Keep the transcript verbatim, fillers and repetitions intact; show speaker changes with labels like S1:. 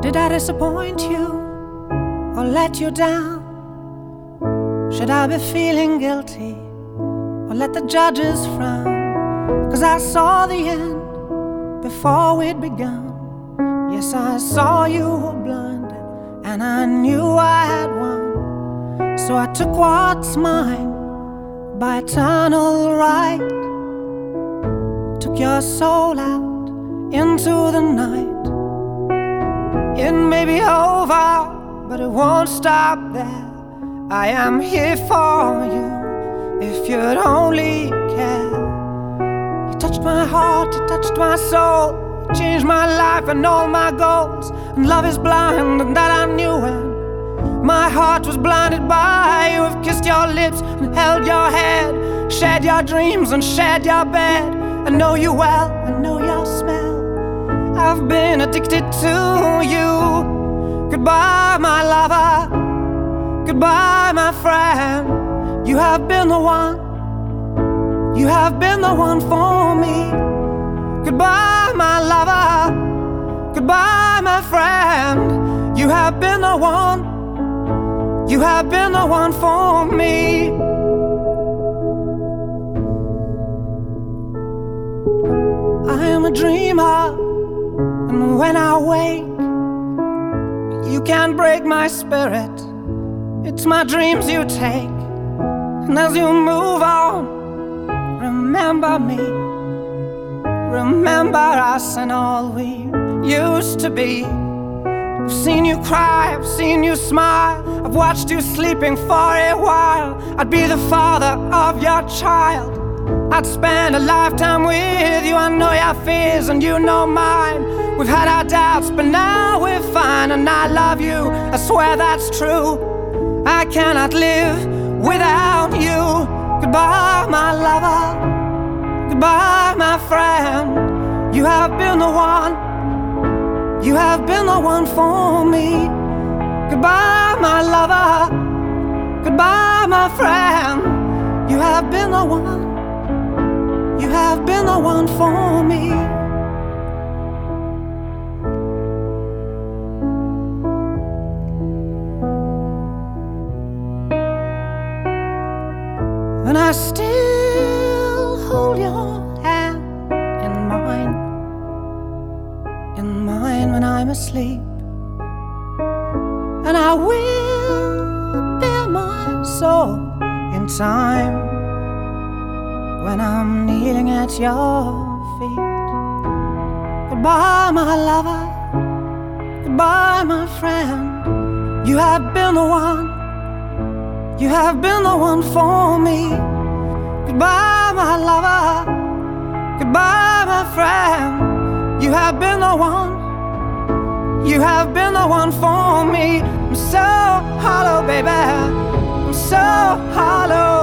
S1: did I disappoint you or let you down? Should I be feeling guilty or let the judges frown? 'Cause I saw the end before we'd begun. Yes, I saw you were blinded and I knew I had won. So I took what's mine by eternal right, took your soul out into the night. It may be over, but it won't stop there. I am here for you if you'd only care. You touched my heart, you touched my soul, you changed my life and all my goals. And love is blind, and that I knew when my heart was blinded by you. Have kissed your lips and held your head, shared your dreams and shared your bed. I know you well, I know your smell. I've been addicted to you. Goodbye, my lover. Goodbye, my friend. You have been the one. You have been the one for me. Goodbye, my lover. Goodbye, my friend. You have been the one. You have been the one for me. I am a dreamer, and when I wake, you can't break my spirit. It's my dreams you take. And as you move on, remember me. Remember us and all we used to be. I've seen you cry, I've seen you smile, I've watched you sleeping for a while. I'd be the father of your child. I'd spend a lifetime with you. I know your fears and you know mine. We've had our doubts, but now we're fine. And I love you, I swear that's true. I cannot live without you. Goodbye, my lover. Goodbye, my friend. You have been the one. You have been the one for me. Goodbye, my lover. Goodbye, my friend. You have been the one. You have been the one for me. And I still hold your hand in mine, in mine when I'm asleep. And I will bear my soul in time when I'm kneeling at your feet. Goodbye, my lover. Goodbye, my friend. You have been the one. You have been the one for me. Goodbye, my lover. Goodbye, my friend. You have been the one. You have been the one for me. I'm so hollow, baby. I'm so hollow.